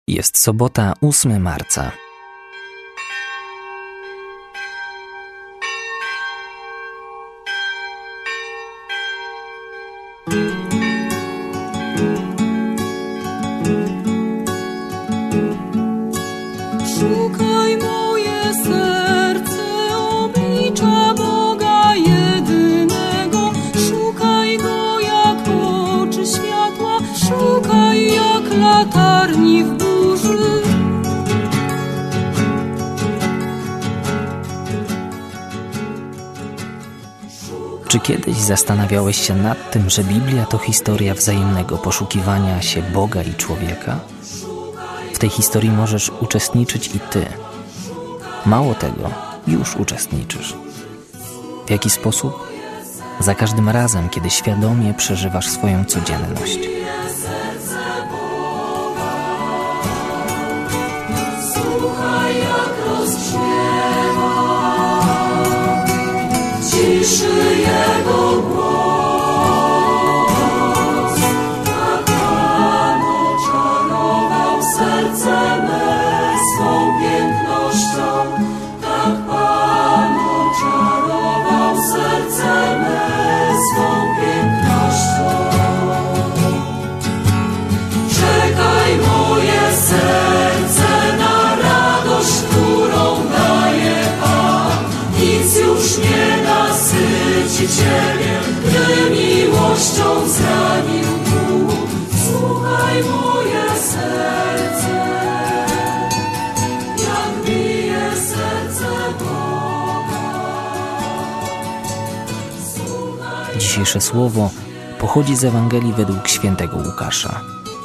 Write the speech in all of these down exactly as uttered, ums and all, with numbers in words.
Jest sobota, ósmego marca. Szukaj moje serce oblicza Boga jedynego. Szukaj Go jak oczy światła, szukaj jak latarni w burzy. Czy kiedyś zastanawiałeś się nad tym, że Biblia to historia wzajemnego poszukiwania się Boga i człowieka? W tej historii możesz uczestniczyć i ty. Mało tego, już uczestniczysz. W jaki sposób? Za każdym razem, kiedy świadomie przeżywasz swoją codzienność. Słuchaj jak rozbrzmiewa w ciszy Jego głos. Tak Pan oczarował serce me swą pięknością. Tak Pan oczarował serce me swą pięknością. Czekaj moje serce na radość, którą daje Pan. Nic już nie nasyci Ciebie, gdy miłością zranił Bóg. Słuchaj moje serce, jak bije serce Boga. Słuchaj. Dzisiejsze słowo pochodzi z Ewangelii według świętego Łukasza.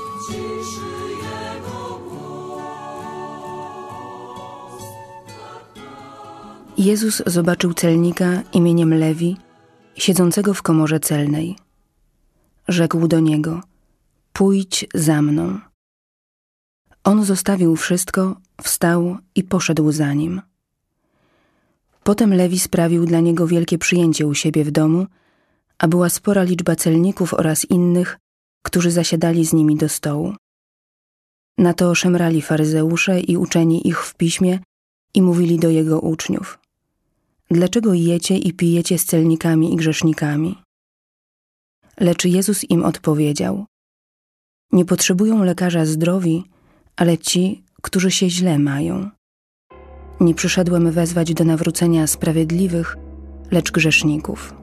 Jezus zobaczył celnika imieniem Lewi, siedzącego w komorze celnej. Rzekł do niego: pójdź za mną. On zostawił wszystko, wstał i poszedł za nim. Potem Lewi sprawił dla niego wielkie przyjęcie u siebie w domu, a była spora liczba celników oraz innych, którzy zasiadali z nimi do stołu. Na to szemrali faryzeusze i uczeni ich w piśmie i mówili do jego uczniów: dlaczego jecie i pijecie z celnikami i grzesznikami? Lecz Jezus im odpowiedział: nie potrzebują lekarza zdrowi, ale ci, którzy się źle mają. Nie przyszedłem wezwać do nawrócenia sprawiedliwych, lecz grzeszników.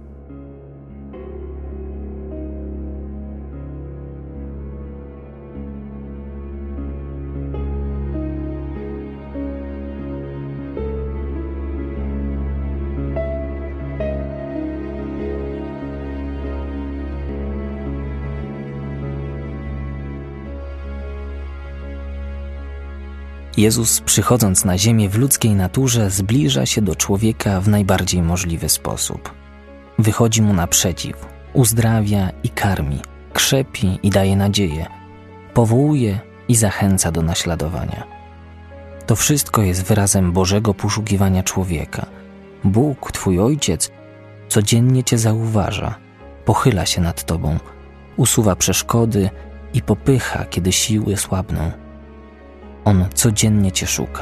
Jezus, przychodząc na ziemię w ludzkiej naturze, zbliża się do człowieka w najbardziej możliwy sposób. Wychodzi mu naprzeciw, uzdrawia i karmi, krzepi i daje nadzieję, powołuje i zachęca do naśladowania. To wszystko jest wyrazem Bożego poszukiwania człowieka. Bóg, Twój Ojciec, codziennie Cię zauważa, pochyla się nad Tobą, usuwa przeszkody i popycha, kiedy siły słabną. On codziennie Cię szuka.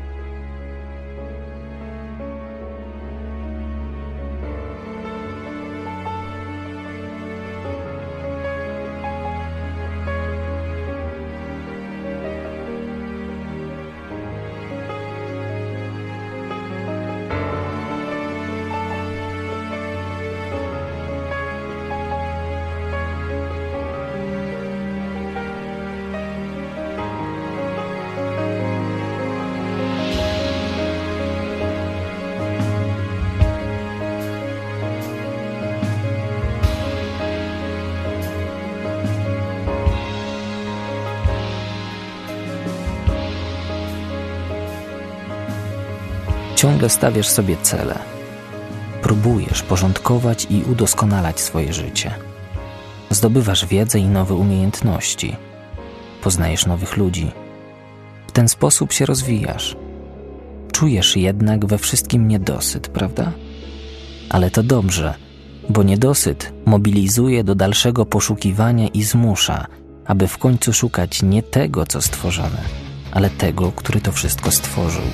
Ciągle stawiasz sobie cele. Próbujesz porządkować i udoskonalać swoje życie. Zdobywasz wiedzę i nowe umiejętności. Poznajesz nowych ludzi. W ten sposób się rozwijasz. Czujesz jednak we wszystkim niedosyt, prawda? Ale to dobrze, bo niedosyt mobilizuje do dalszego poszukiwania i zmusza, aby w końcu szukać nie tego, co stworzone, ale tego, który to wszystko stworzył.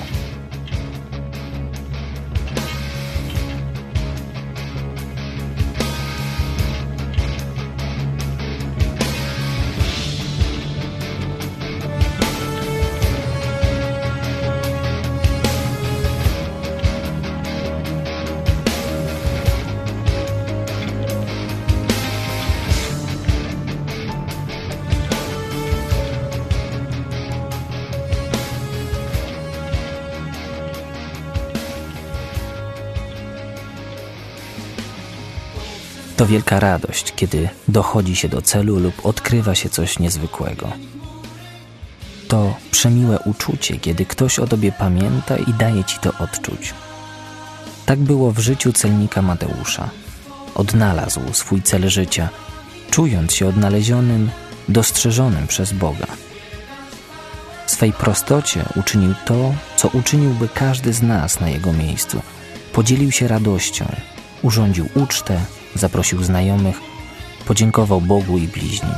To wielka radość, kiedy dochodzi się do celu lub odkrywa się coś niezwykłego. To przemiłe uczucie, kiedy ktoś o tobie pamięta i daje ci to odczuć. Tak było w życiu celnika Mateusza. Odnalazł swój cel życia, czując się odnalezionym, dostrzeżonym przez Boga. W swej prostocie uczynił to, co uczyniłby każdy z nas na jego miejscu. Podzielił się radością, urządził ucztę, zaprosił znajomych, podziękował Bogu i bliźnim.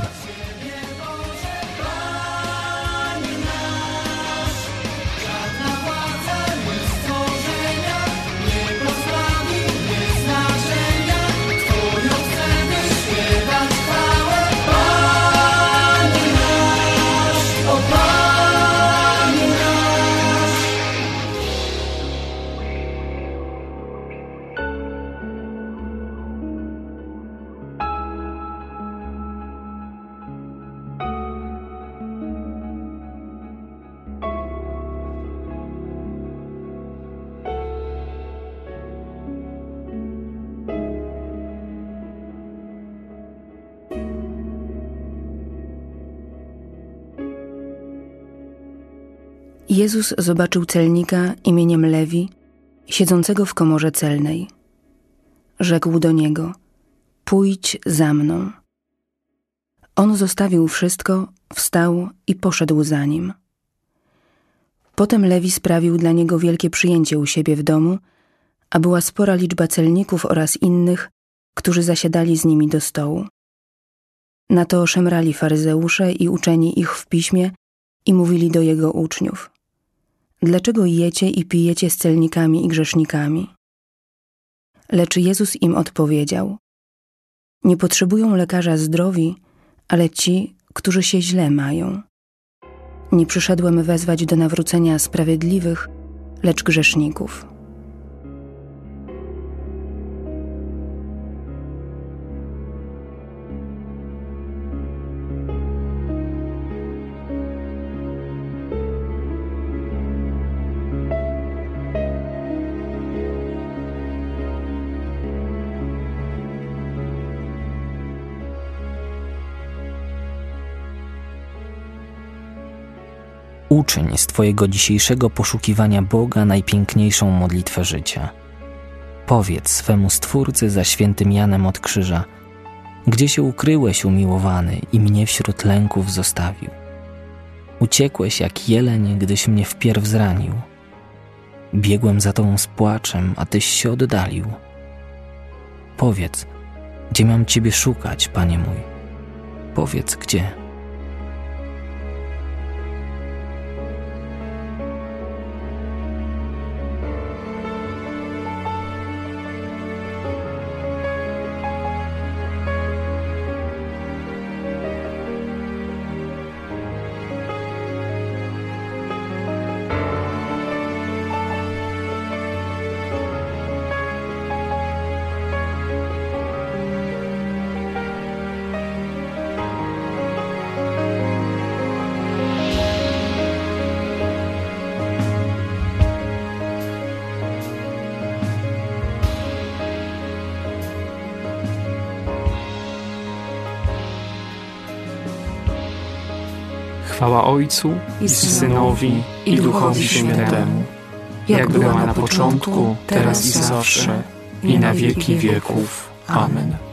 Jezus zobaczył celnika imieniem Lewi, siedzącego w komorze celnej. Rzekł do niego: pójdź za mną. On zostawił wszystko, wstał i poszedł za nim. Potem Lewi sprawił dla niego wielkie przyjęcie u siebie w domu, a była spora liczba celników oraz innych, którzy zasiadali z nimi do stołu. Na to szemrali faryzeusze i uczeni ich w piśmie i mówili do jego uczniów: dlaczego jecie i pijecie z celnikami i grzesznikami? Lecz Jezus im odpowiedział: nie potrzebują lekarza zdrowi, ale ci, którzy się źle mają. Nie przyszedłem wezwać do nawrócenia sprawiedliwych, lecz grzeszników. Uczyń z twojego dzisiejszego poszukiwania Boga najpiękniejszą modlitwę życia. Powiedz swemu Stwórcy za świętym Janem od krzyża: gdzie się ukryłeś, umiłowany, i mnie wśród lęków zostawił? Uciekłeś jak jeleń, gdyś mnie wpierw zranił. Biegłem za tobą z płaczem, a tyś się oddalił. Powiedz, gdzie mam ciebie szukać, Panie mój? Powiedz, gdzie? Chwała Ojcu i Synowi i Duchowi Świętemu, jak była na początku, teraz i zawsze, i na wieki wieków. Amen.